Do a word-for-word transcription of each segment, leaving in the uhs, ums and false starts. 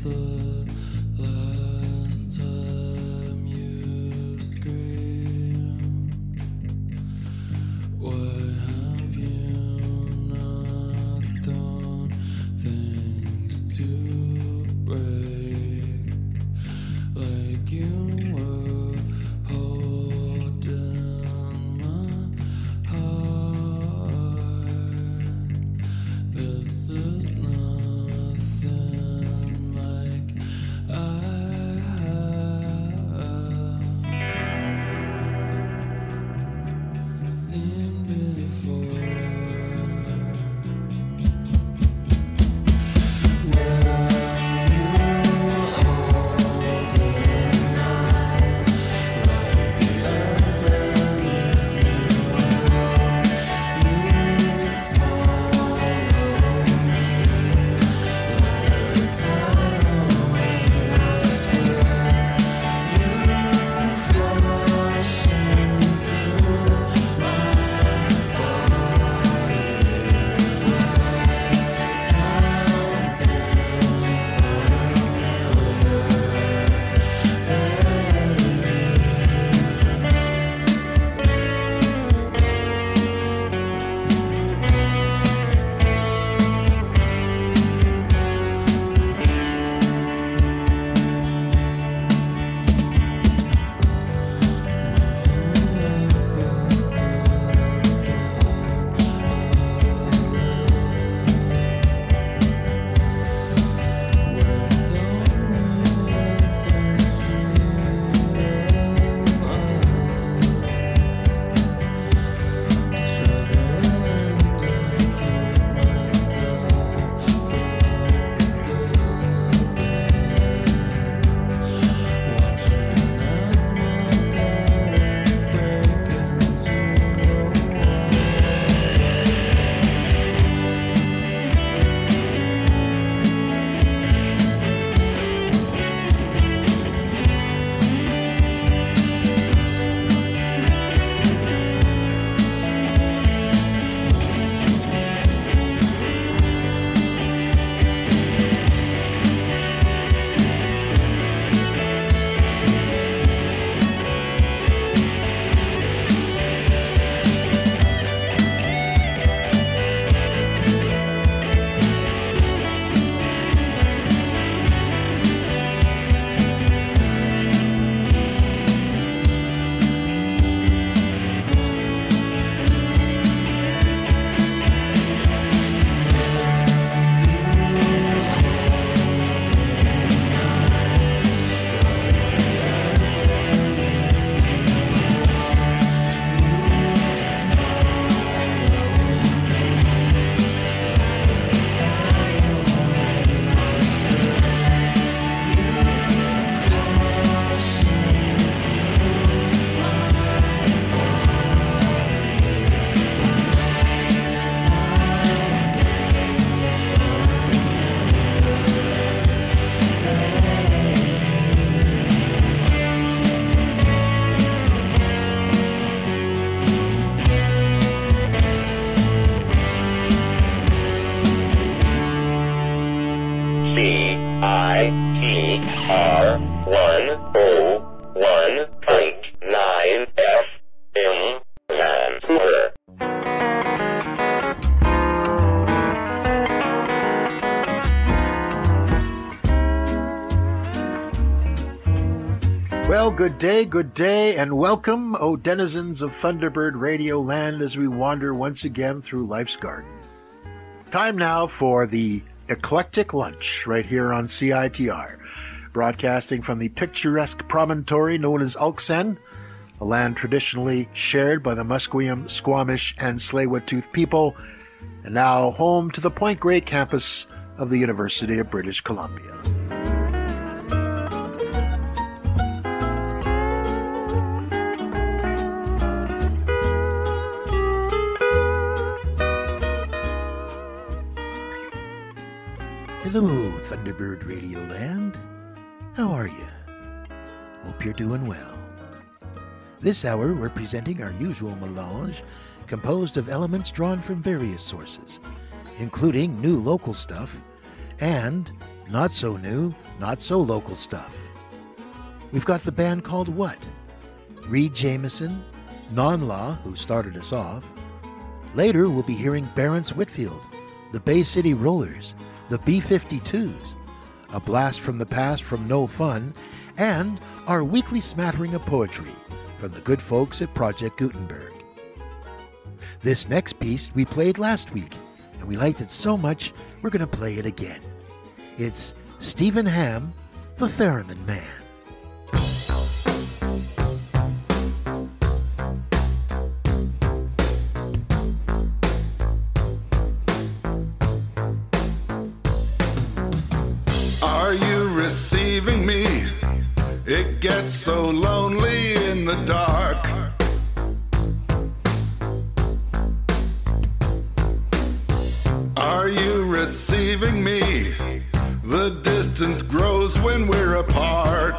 I T R one oh one point nine F M Vancouver. Well, good day, good day, and welcome, O denizens of Thunderbird Radio Land, as we wander once again through life's garden. Time now for the Eclectic Lunch, right here on C I T R, broadcasting from the picturesque promontory known as Ulksen, a land traditionally shared by the Musqueam, Squamish, and Tsleil-Waututh people, and now home to the Point Grey campus of the University of British Columbia. Hello, Thunderbird Radio Land. How are you? Hope you're doing well. This hour, we're presenting our usual melange, composed of elements drawn from various sources, including new local stuff and not so new, not so local stuff. We've got the band called What? Reed Jameson, Non-Law, who started us off. Later, we'll be hearing Barents Whitfield, the Bay City Rollers, the B fifty-twos, A Blast from the Past from No Fun, and our weekly smattering of poetry from the good folks at Project Gutenberg. This next piece we played last week, and we liked it so much we're going to play it again. It's Stephen Hamm, the Theremin Man. Are you receiving me? It gets so lonely in the dark. Are you receiving me? The distance grows when we're apart.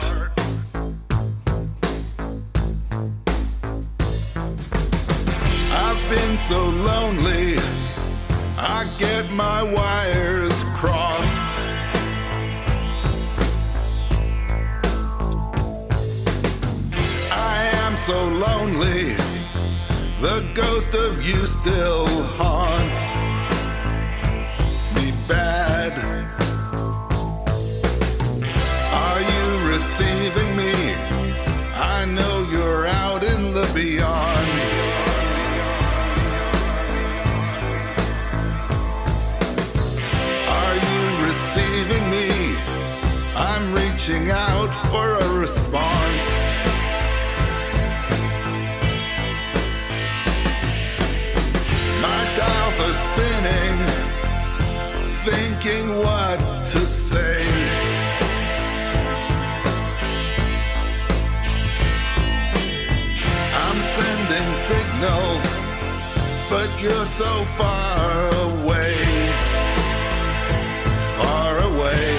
I've been so lonely, I get my wires crossed. So lonely, the ghost of you still haunts me bad. Are you receiving me? I know you're out in the beyond. Are you receiving me? I'm reaching out for a response. Are spinning, thinking what to say. I'm sending signals, but you're so far away, far away.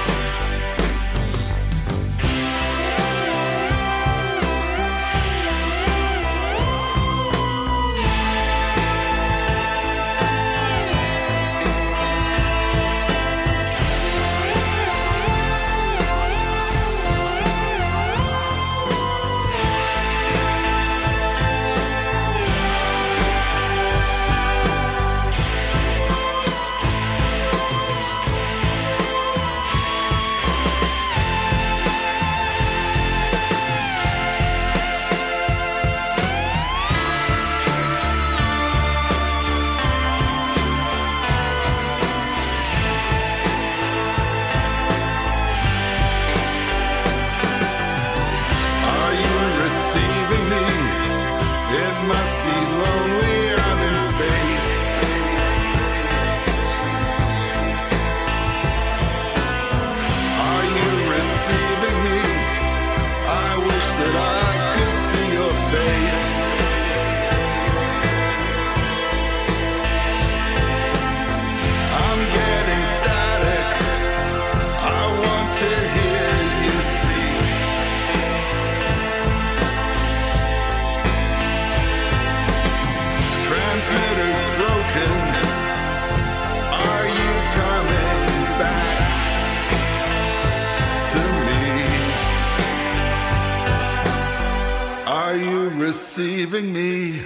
Receiving me.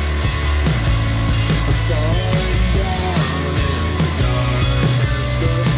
Falling down into darkness.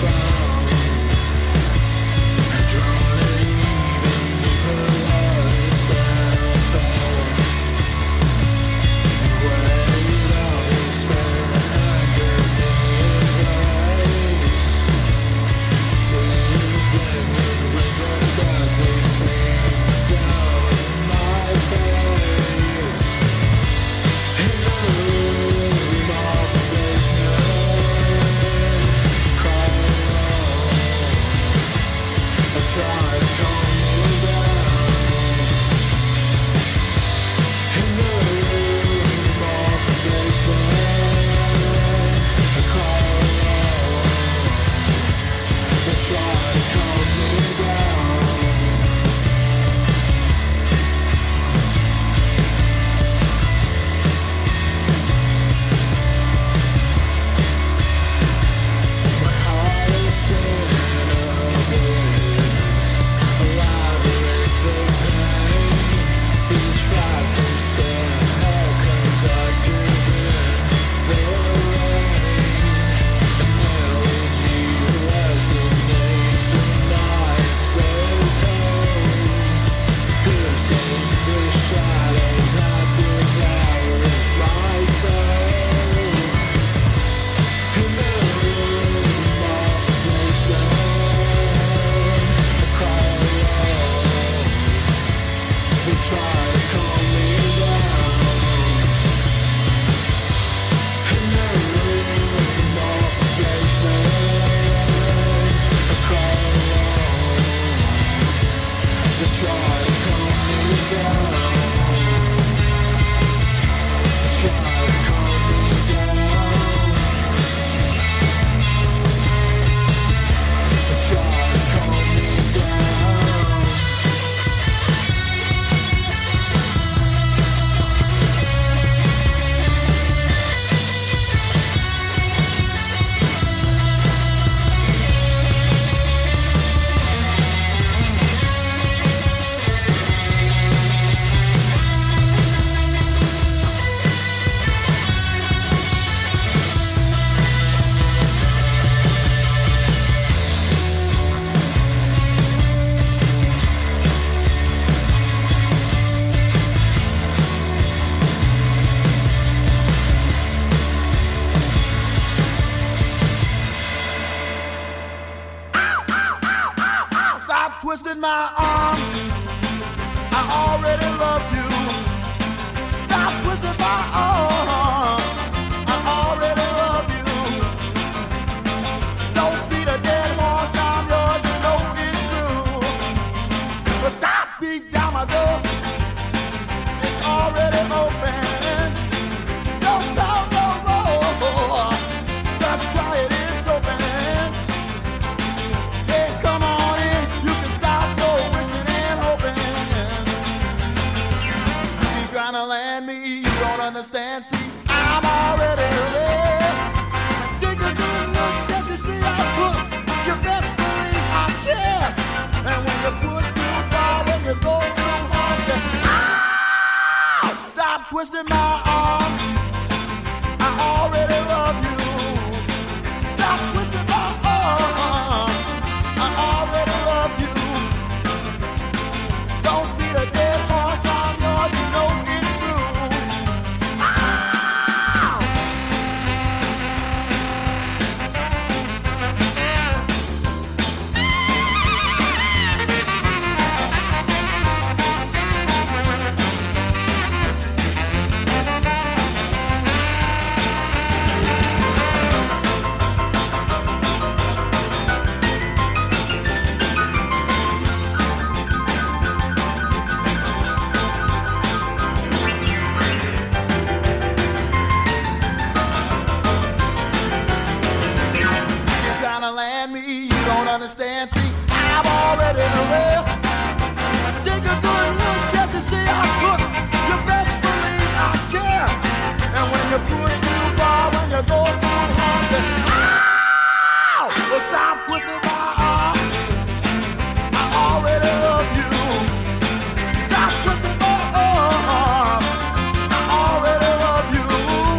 my arm. I already love you. Stop twisting my arm. I already love you. Don't beat a dead horse, I'm yours, you know it's true. But stop beating down my door. It's already open. No, no, no, no. Just try it, it's open. Hey, come on in. You can stop your wishing and hoping. You keep trying to land me, you don't understand. See, I'm already there. Take a good look, can't you see I look? You best believe I care. And when you push too far, when you go too hard, you ow! Stop twisting my arm. I already love you. Stop twisting my arm. I already love you. Don't be the dead horse, I'm yours, you know it's true. Ow! You're trying to land me, you don't understand. See, I'm already there. Take a good look, can't you see I look? You best believe I care. And when you push too far, when you go too hard, then ow! Well, stop twisting my arm. I already love you. Stop twisting my arm. I already love you.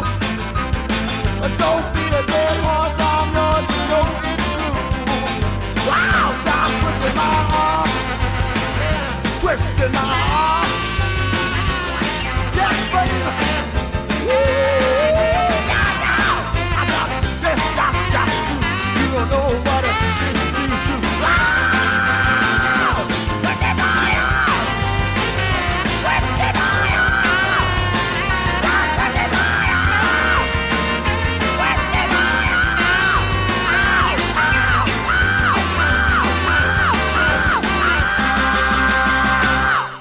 Don't be the dead horse, I'm yours, you know it's true. Wow, stop twisting my arm. Twisting my arm. Yes, baby. Yeah, yeah. I got this, got, got you. You don't know what it is you do. Wow, twisting my arm. Twisting my arm. Stop twisting my arm. Twisting my arm. Ow, ow, ow, ow, ow, ow.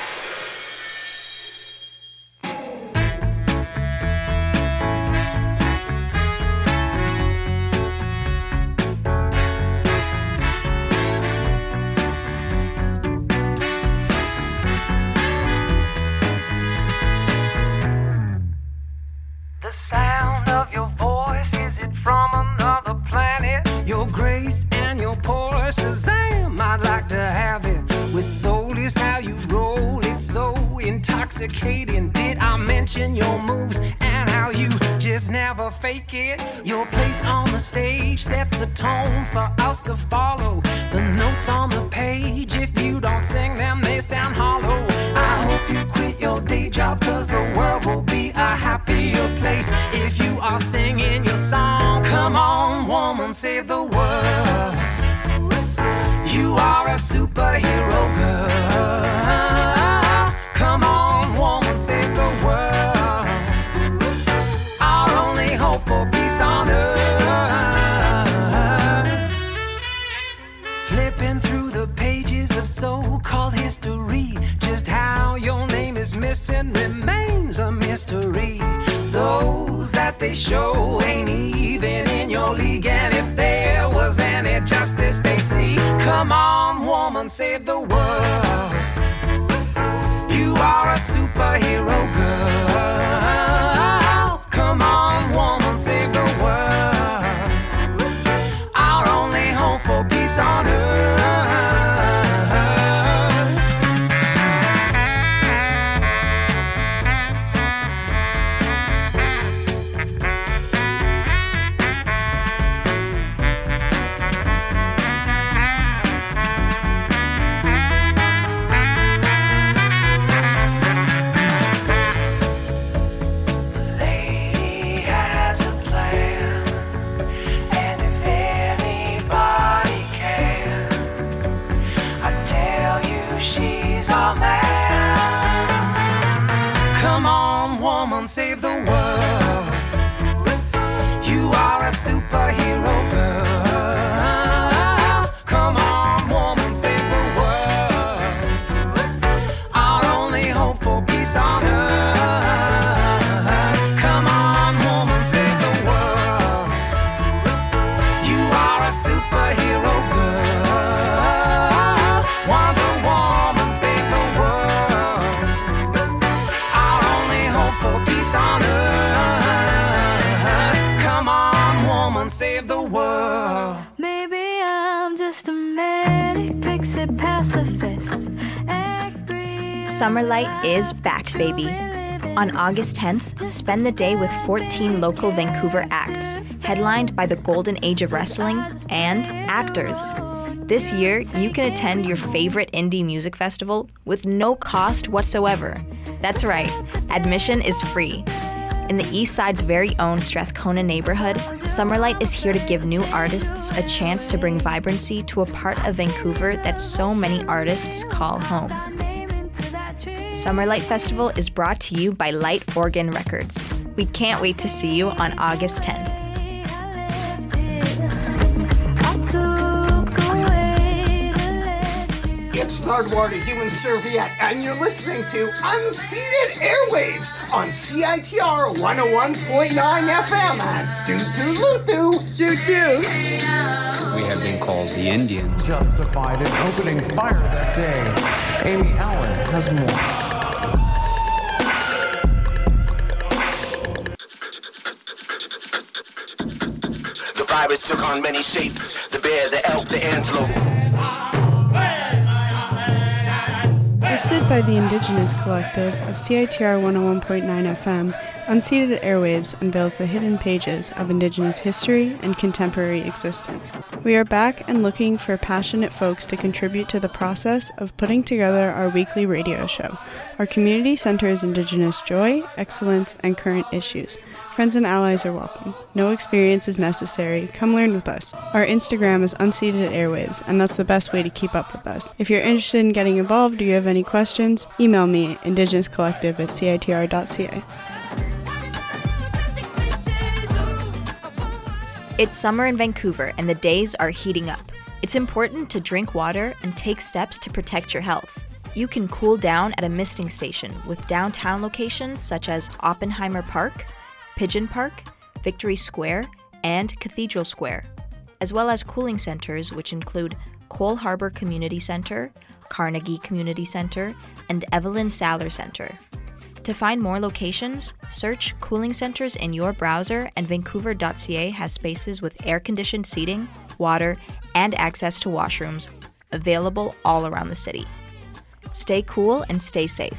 The sound of your voice, is it from another planet? Your grace and your poor Shazam, I'd like to have it. With soul is how you roll, it's so intoxicating. Did I mention your moves and how you just never fake it? Your place on the stage sets the tone for us to follow. The notes on the page, if you don't sing them, they sound hollow. I hope you quit your day job, cause the world will be a happier place if you are singing your song. Come on, woman, save the world. You are a superhero girl. Come on, woman, save the world. Our only hope for peace on earth. Flipping through the pages of so-called history, just how your name is missing remains a mystery. Those that they show ain't even in your league, and if there was any justice they'd see. Come on, woman, save the world. You are a superhero girl. Come on, woman, save the world. Our only hope for peace on earth. Lady has a plan, and if anybody can, are a superhero girl. Come on, woman, save the world. Our only hope for peace on earth. Come on, woman, save the world. You are a superhero girl. Wonder Woman, save the world. Our only hope for peace on earth. Come on, woman, save the world. Maybe I'm just a manic pixie pacifist. Summerlight is back, baby. On August tenth, spend the day with fourteen local Vancouver acts, headlined by the Golden Age of Wrestling and actors. This year, you can attend your favorite indie music festival with no cost whatsoever. That's right, admission is free. In the East Side's very own Strathcona neighborhood, Summerlight is here to give new artists a chance to bring vibrancy to a part of Vancouver that so many artists call home. Summerlight Festival is brought to you by Light Organ Records. We can't wait to see you on August tenth. It's Nardwuar, Human Serviette, and you're listening to Unceded Airwaves on C I T R one oh one point nine F M and doo-doo-loo-doo, doo-doo. We have been called the Indians. Justified in opening fire that day. Amy Allen has more. The virus took on many shapes. The bear, the elk, the antelope. Hosted by the Indigenous Collective of C I T R one oh one point nine F M, Unceded Airwaves unveils the hidden pages of Indigenous history and contemporary existence. We are back and looking for passionate folks to contribute to the process of putting together our weekly radio show. Our community centers Indigenous joy, excellence, and current issues. Friends and allies are welcome. No experience is necessary. Come learn with us. Our Instagram is Unceded Airwaves, and that's the best way to keep up with us. If you're interested in getting involved or you have any questions, email me, indigenous collective at c i t r dot c a. It's summer in Vancouver, and the days are heating up. It's important to drink water and take steps to protect your health. You can cool down at a misting station with downtown locations such as Oppenheimer Park, Pigeon Park, Victory Square, and Cathedral Square, as well as cooling centers which include Cole Harbour Community Centre, Carnegie Community Centre, and Evelyn Saller Centre. To find more locations, search cooling centers in your browser, and vancouver dot c a has spaces with air-conditioned seating, water, and access to washrooms available all around the city. Stay cool and stay safe.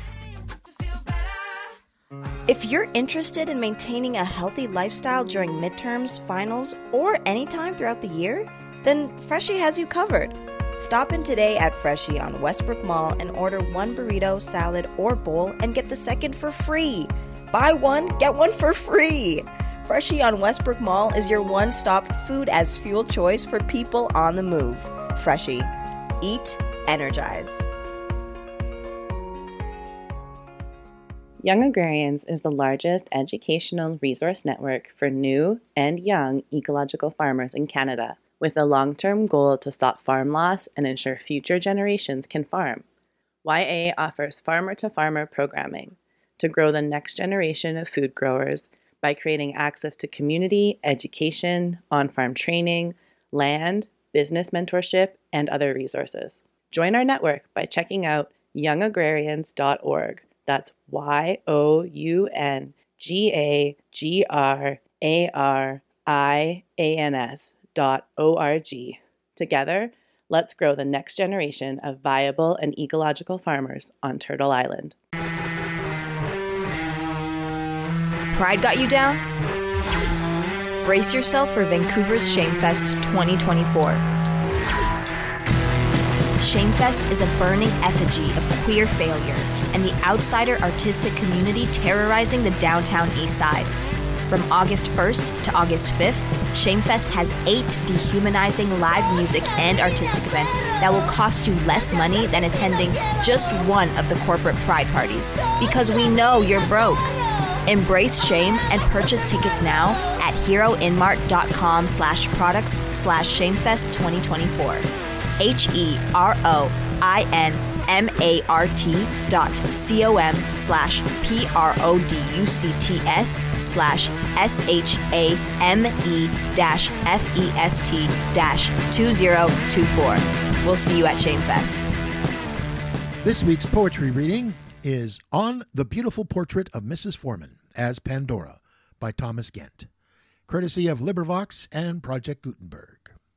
If you're interested in maintaining a healthy lifestyle during midterms, finals, or any time throughout the year, then Freshie has you covered. Stop in today at Freshie on Westbrook Mall and order one burrito, salad, or bowl and get the second for free. Buy one, get one for free. Freshie on Westbrook Mall is your one-stop food as fuel choice for people on the move. Freshie. Eat, energize. Young Agrarians is the largest educational resource network for new and young ecological farmers in Canada, with a long-term goal to stop farm loss and ensure future generations can farm. Y A offers farmer-to-farmer programming to grow the next generation of food growers by creating access to community, education, on-farm training, land, business mentorship, and other resources. Join our network by checking out young agrarians dot org. That's Y O U N G A G R A R I A N S dot O R G. Together, let's grow the next generation of viable and ecological farmers on Turtle Island. Pride got you down? Brace yourself for Vancouver's Shamefest twenty twenty-four. Shamefest is a burning effigy of queer failure and the outsider artistic community terrorizing the downtown east side. From August first to August fifth, Shamefest has eight dehumanizing live music and artistic events that will cost you less money than attending just one of the corporate pride parties, because we know you're broke. Embrace shame and purchase tickets now at heroinmart.com slash products slash shamefest 2024. H-E-R-O-I-N-M-A-R-T dot C-O-M slash P-R-O-D-U-C-T-S slash S-H-A-M-E dash F-E-S-T dash 2024. We'll see you at Shamefest. This week's poetry reading is On the Beautiful Portrait of Missus Foreman as Pandora by Thomas Gent, courtesy of LibriVox and Project Gutenberg.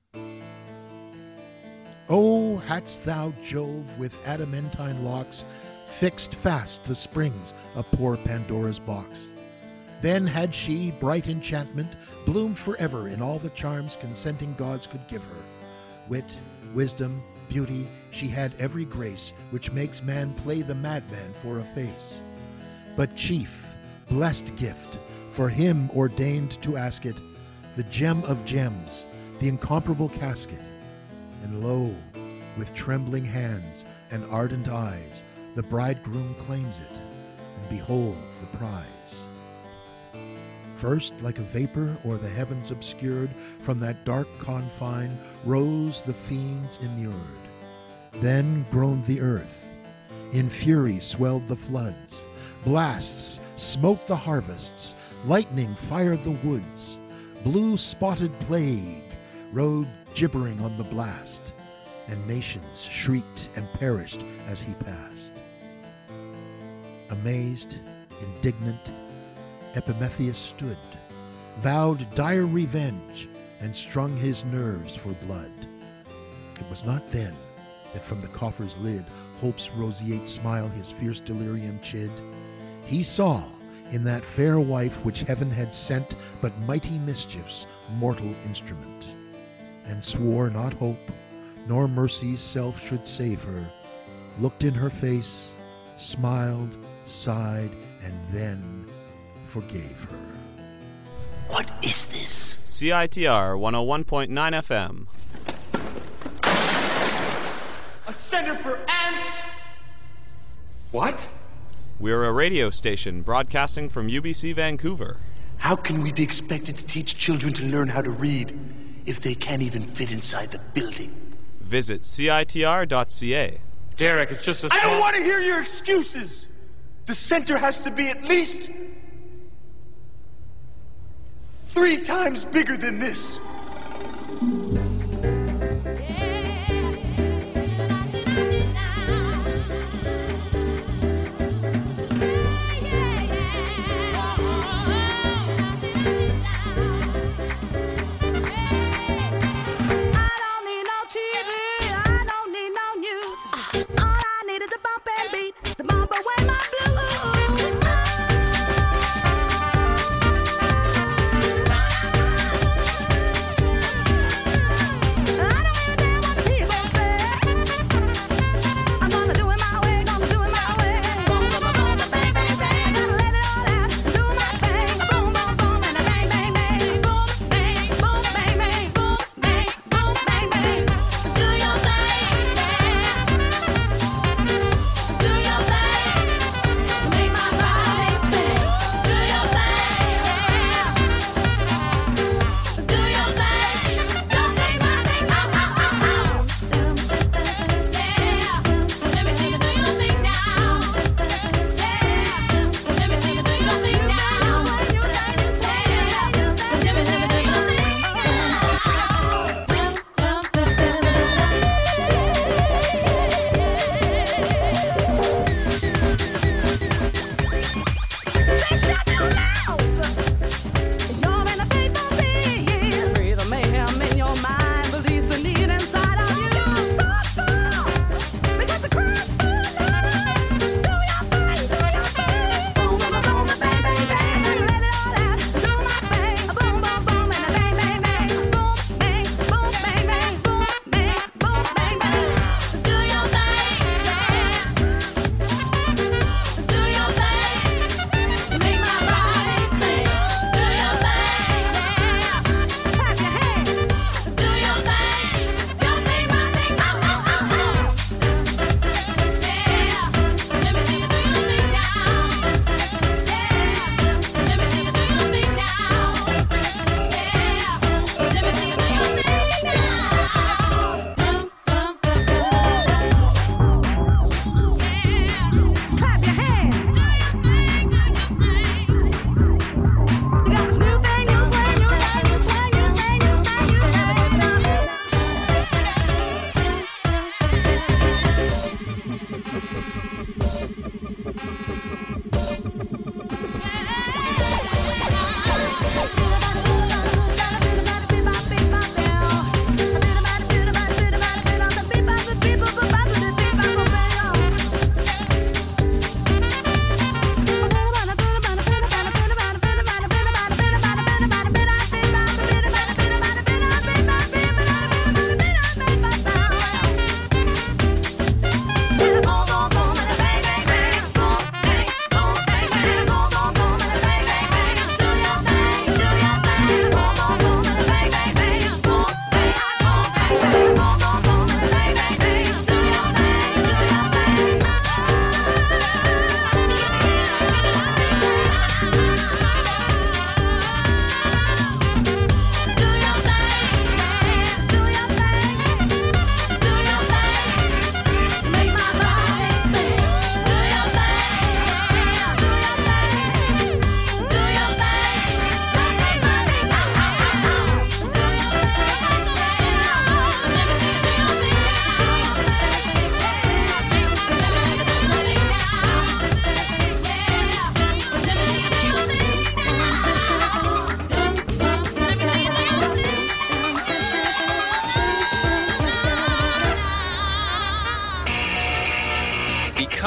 Oh, hadst thou, Jove, with adamantine locks, fixed fast the springs of poor Pandora's box. Then had she, bright enchantment, bloomed forever in all the charms consenting gods could give her. Wit, wisdom, beauty, she had every grace which makes man play the madman for a face. But chief, blessed gift, for him ordained to ask it, the gem of gems, the incomparable casket. And lo, with trembling hands and ardent eyes, the bridegroom claims it, and behold the prize. First, like a vapor o'er the heavens obscured, from that dark confine rose the fiends immured. Then groaned the earth, in fury swelled the floods, blasts smote the harvests, lightning fired the woods, blue spotted plague rode gibbering on the blast, and nations shrieked and perished as he passed. Amazed, indignant, Epimetheus stood, vowed dire revenge, and strung his nerves for blood. It was not then that from the coffer's lid hope's roseate smile his fierce delirium chid. He saw in that fair wife which heaven had sent but mighty mischief's mortal instrument, and swore not hope nor mercy's self should save her, looked in her face, smiled, sighed, and then forgave her. What is this? C I T R one oh one point nine F M. A center for ants? What? We're a radio station broadcasting from U B C Vancouver. How can we be expected to teach children to learn how to read if they can't even fit inside the building? Visit C I T R dot C A. Derek, it's just a I don't want to hear your excuses! The center has to be at least three times bigger than this.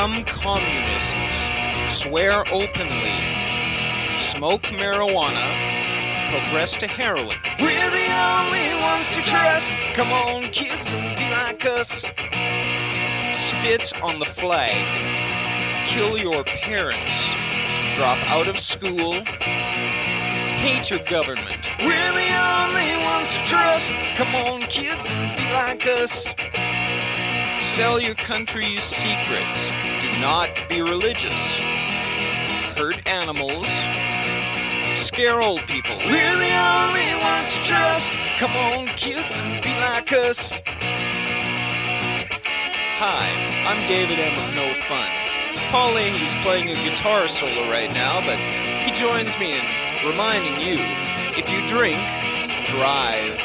become communists, swear openly, smoke marijuana, progress to heroin. We're the only ones to trust. Come on, kids, and be like us. Spit on the flag. Kill your parents. Drop out of school. Hate your government. We're the only ones to trust. Come on, kids, and be like us. Sell your country's secrets. Do not be religious. Hurt animals. Scare old people. We're the only ones to trust. Come on, kids, and be like us. Hi, I'm David M. of No Fun. Paul Leahy's playing a guitar solo right now, but he joins me in reminding you, if you drink, drive.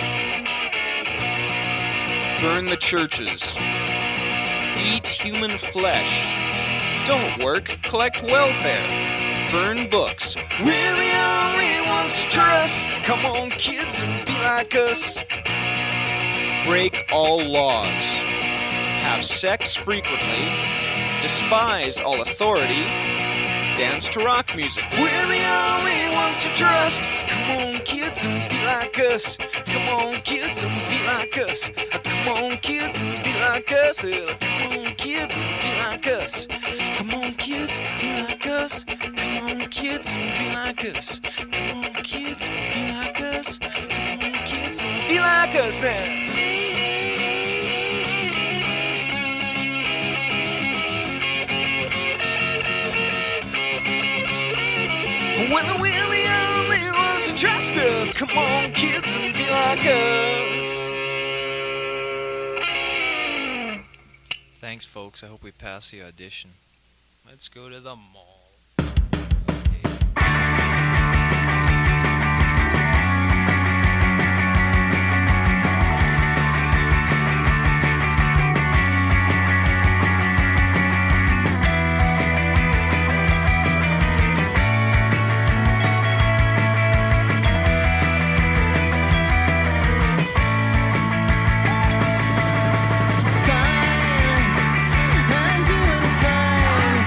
Burn the churches. Eat human flesh. Don't work, collect welfare. Burn books. We're the only ones to trust. Come on, kids, and be like us. Break all laws. Have sex frequently. Despise all authority. Dance to rock music. We're the only ones to trust. Come on, kids, and be like us. Come on, kids, and be like us. Come on, kids, and be like us. Come on, kids, and be like us. Come on, kids, be like us. Come on, kids, and be like us. Come on, kids, be like us. Come on, kids, and be like us now. When we're the only ones to trust her. Come on, kids, and be like us. Thanks, folks. I hope we pass the audition. Let's go to the mall. I'm doing fine.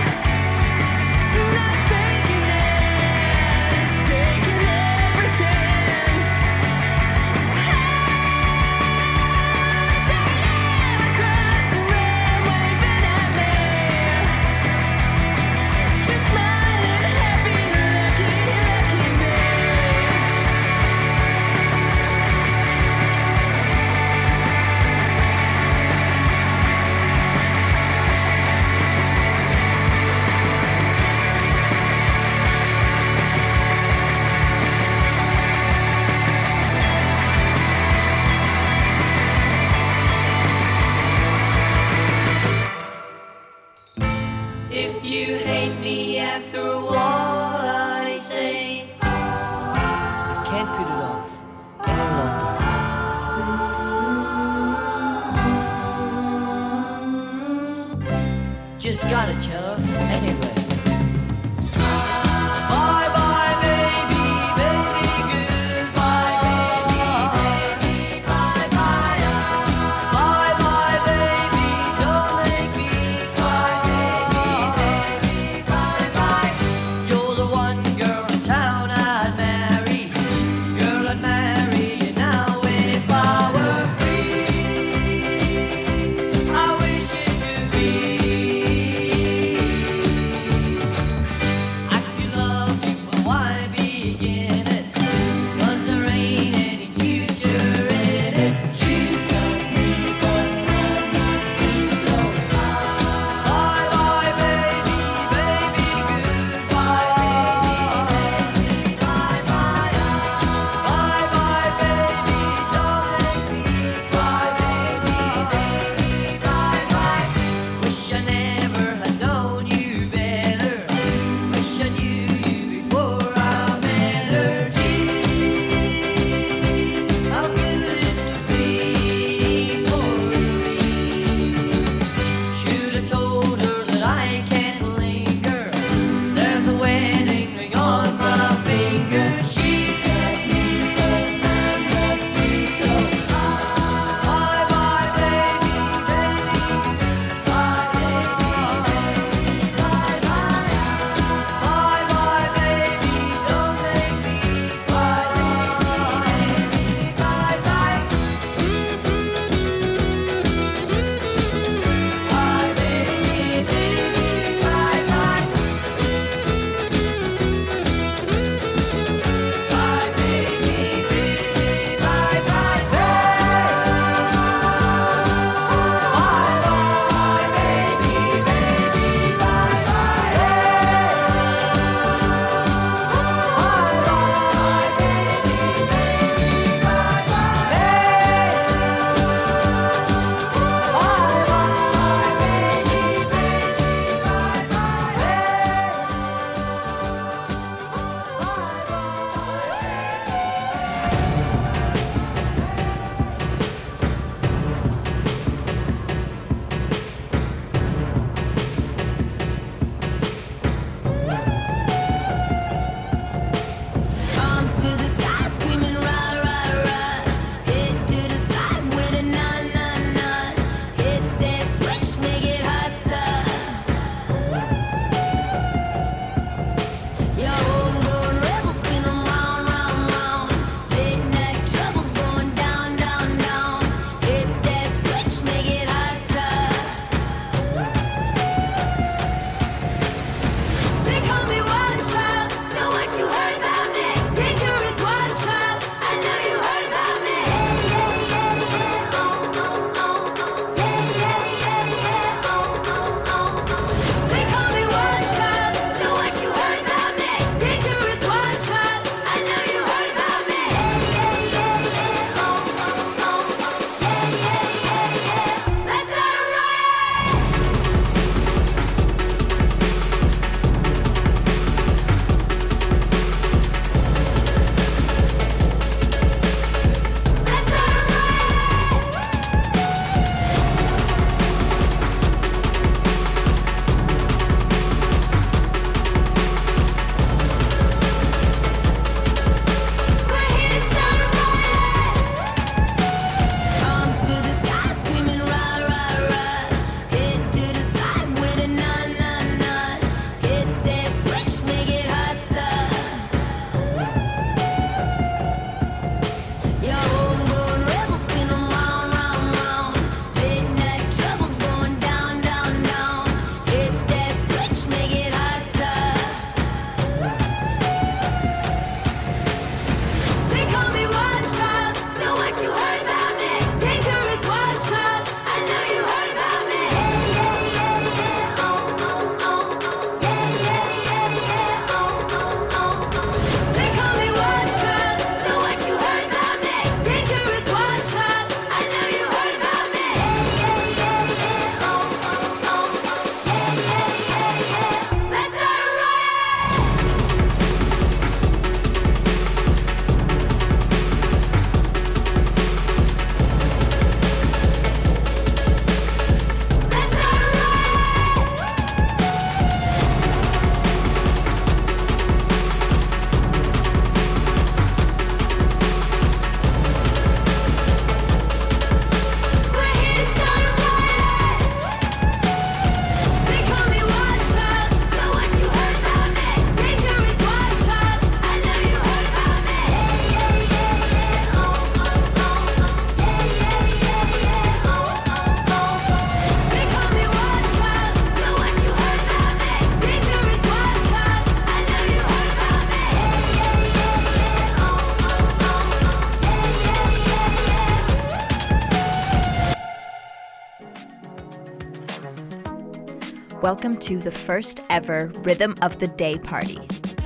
Taking everything She's got a cello anyway. Bye bye baby, baby, goodbye baby, baby, bye bye. Bye bye baby, don't make me cry baby, baby, bye bye. You're the one girl in town I'd marry, girl I'd marry you now if I were free. I wish it could be. Welcome to the first ever Rhythm of the Day party.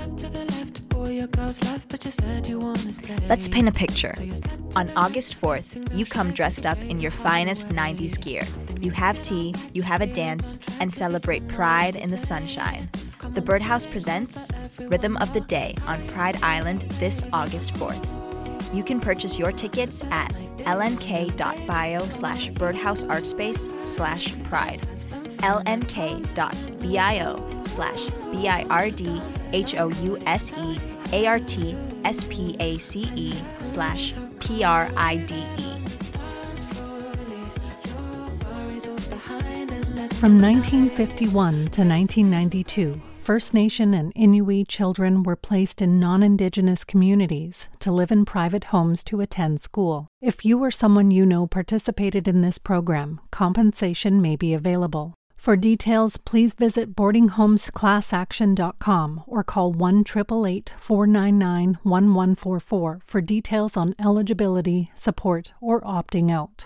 Let's paint a picture. On August fourth, you come dressed up in your finest nineties gear. You have tea, you have a dance, and celebrate Pride in the sunshine. The Birdhouse presents Rhythm of the Day on Pride Island this August fourth. You can purchase your tickets at lnk.bio slash birdhouseartspace slash pride. lnk.bio slash B-I-R-D-H-O-U-S-E-A-R-T-S-P-A-C-E slash P-R-I-D-E. From nineteen fifty-one to nineteen ninety-two, First Nation and Inuit children were placed in non-Indigenous communities to live in private homes to attend school. If you or someone you know participated in this program, compensation may be available. For details, please visit boarding homes class action dot com or call one eight eight eight, four nine nine, one one four four for details on eligibility, support, or opting out.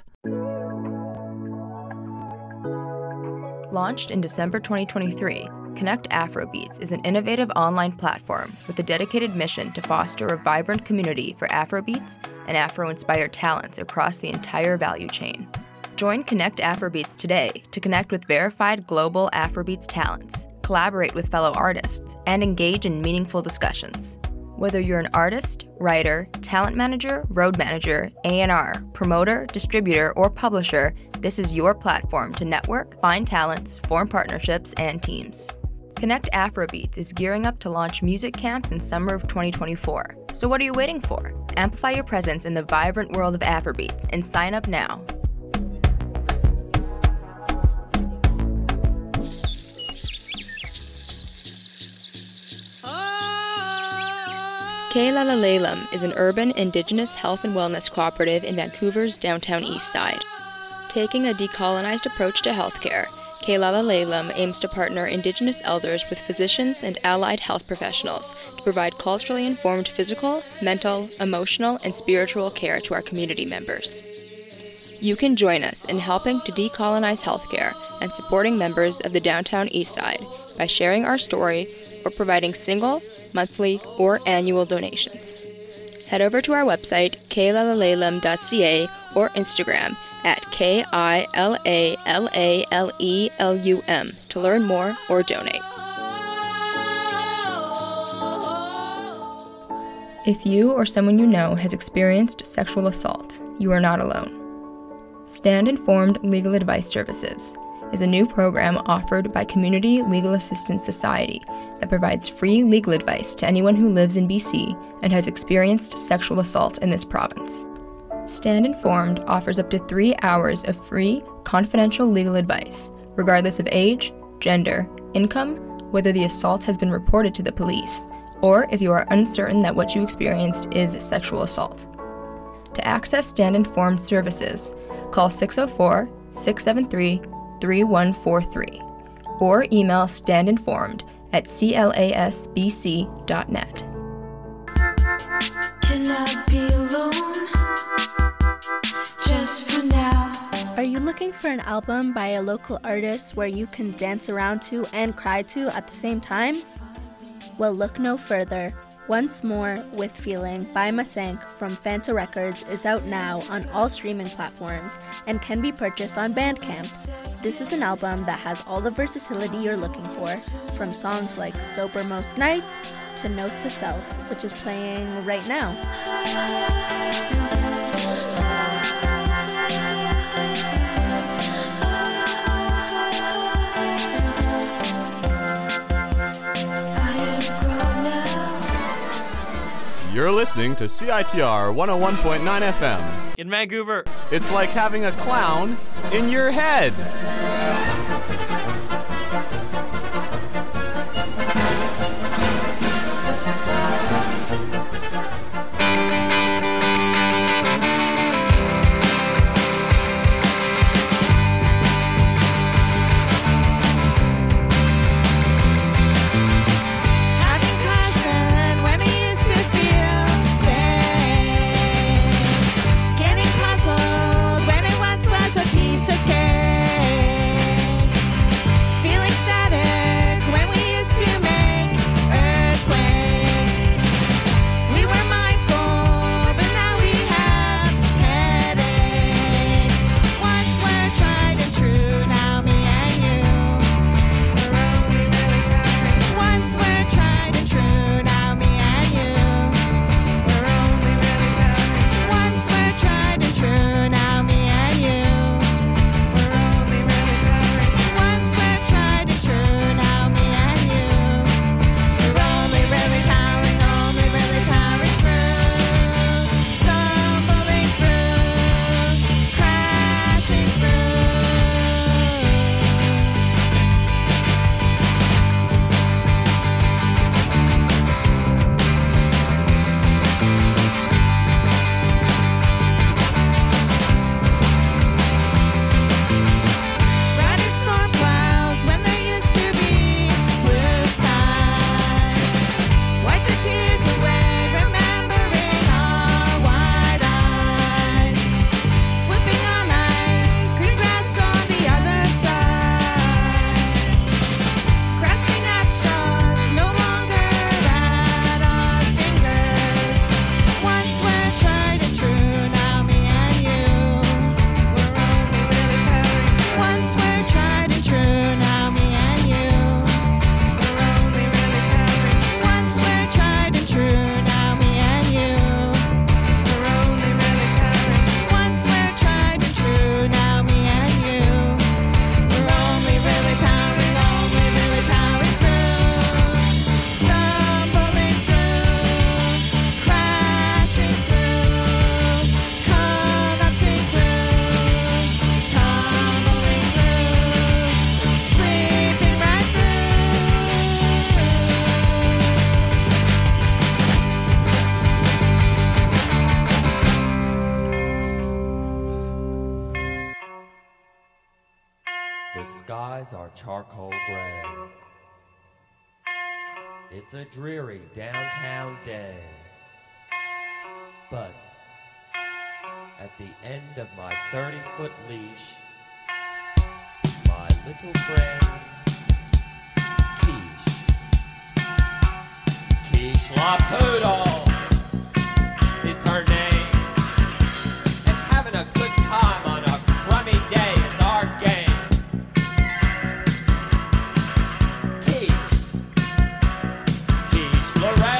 Launched in December twenty twenty-three, Connect Afrobeats is an innovative online platform with a dedicated mission to foster a vibrant community for Afrobeats and Afro-inspired talents across the entire value chain. Join Connect Afrobeats today to connect with verified global Afrobeats talents, collaborate with fellow artists, and engage in meaningful discussions. Whether you're an artist, writer, talent manager, road manager, A and R, promoter, distributor, or publisher, this is your platform to network, find talents, form partnerships, and teams. Connect Afrobeats is gearing up to launch music camps in summer of twenty twenty-four. So what are you waiting for? Amplify your presence in the vibrant world of Afrobeats and sign up now. Keilalaleilam is an urban Indigenous health and wellness cooperative in Vancouver's downtown east side. Taking a decolonized approach to healthcare, Keilalaleilam aims to partner Indigenous elders with physicians and allied health professionals to provide culturally informed physical, mental, emotional, and spiritual care to our community members. You can join us in helping to decolonize healthcare and supporting members of the downtown east side by sharing our story or providing single, monthly, or annual donations. Head over to our website, keilalalelum dot c a, or Instagram at K I L A L A L E L U M to learn more or donate. If you or someone you know has experienced sexual assault, you are not alone. Stand Informed Legal Advice Services is a new program offered by Community Legal Assistance Society that provides free legal advice to anyone who lives in B C and has experienced sexual assault in this province. Stand Informed offers up to three hours of free, confidential legal advice, regardless of age, gender, income, whether the assault has been reported to the police, or if you are uncertain that what you experienced is sexual assault. To access Stand Informed services, call six oh four, six seven three, three one four three or email standinformed at c l a s b c dot net. Can I be alone? Just for now. Are you looking for an album by a local artist where you can dance around to and cry to at the same time? Well, look no further. Once More with Feeling by Masank from Fanta Records is out now on all streaming platforms and can be purchased on Bandcamp. This is an album that has all the versatility you're looking for, from songs like Sober Most Nights to Note to Self, which is playing right now. You're listening to C I T R one oh one point nine F M. In Vancouver. It's like having a clown in your head. Getting puzzled when it once was a piece of cake. skies are charcoal gray. It's a dreary downtown day. But at the end of my thirty-foot leash, my little friend, Quiche. Quiche Lapoodle is her name. And having a good time on a crummy day is our game. Quiche. Quiche Lorraine.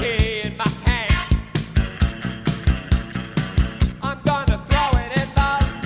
I'm gonna throw it in the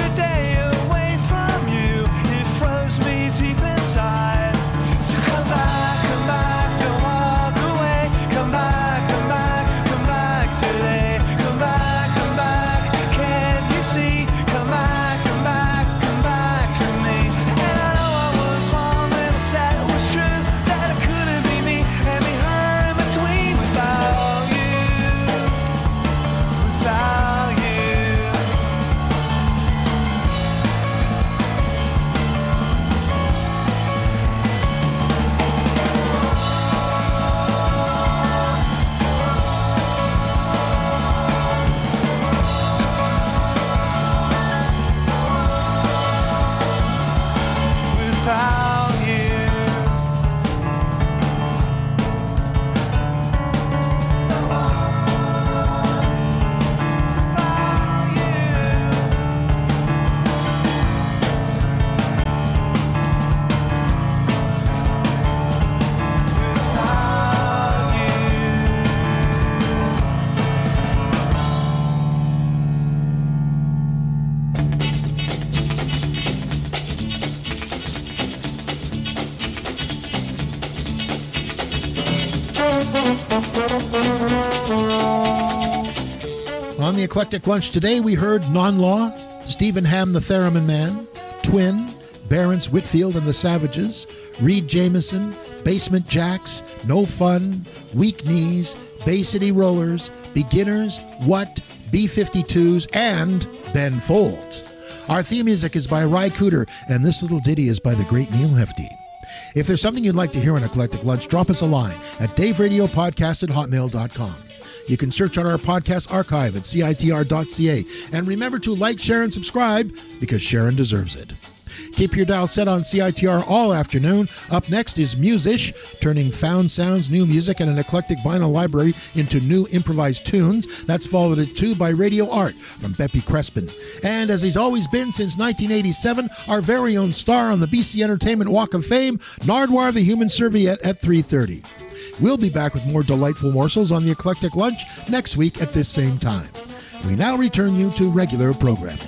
another day away from you, it froze me deep inside. So come back, come back, don't walk away. Come back, come back, come back today. Come back, come back, can't you see? Come back, come back, come back to me. And I know I was wrong when I said it was true, that it couldn't be me and me her in between without you, without you. Without you. On the Eclectic Lunch today, we heard Non-Law, Stephen Hamm the Theremin Man, Twin, Barents Whitfield and the Savages, Reed Jameson, Basement Jacks, No Fun, Weak Knees, Bay City Rollers, Beginners, What, B fifty-twos, and Ben Folds. Our theme music is by Ry Cooter, and this little ditty is by the great Neil Hefti. If there's something you'd like to hear on Eclectic Lunch, drop us a line at daveradiopodcast at hotmail dot com. You can search on our podcast archive at C I T R dot C A. And remember to like, share, and subscribe, because Sharon deserves it. Keep your dial set on C I T R all afternoon. Up next is Musish, turning found sounds, new music, and an eclectic vinyl library into new improvised tunes. That's followed at two by Radio Art from Beppy Crespin. And as he's always been since nineteen eighty-seven, our very own star on the B C Entertainment Walk of Fame, Nardwuar the Human Serviette at three thirty. We'll be back with more delightful morsels on the Eclectic Lunch next week at this same time. We now return you to regular programming.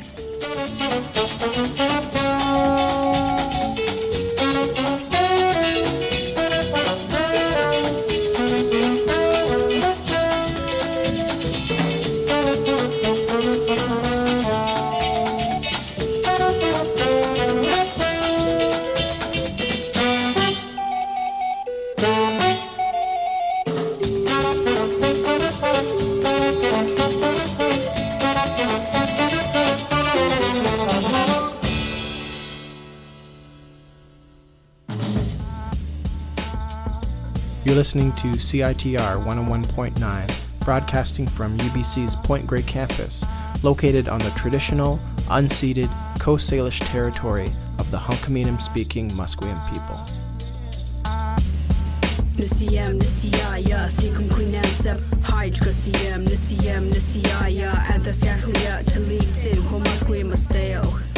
You're listening to C I T R one oh one point nine, broadcasting from U B C's Point Grey campus, located on the traditional, unceded Coast Salish territory of the Hunkaminam-speaking Musqueam people. Nisiyam Nisiyaya, Thikum Quinansep, Hydrocasiam, Nisiyam Nisiyaya, Anthascaclia, Talitin, Homusqueam Masteo.